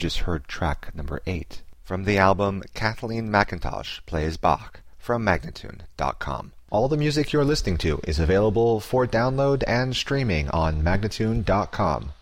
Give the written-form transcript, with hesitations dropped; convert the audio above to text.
just heard track number 8 from the album Kathleen McIntosh Plays Bach from Magnatune.com. All the music you're listening to is available for download and streaming on Magnatune.com.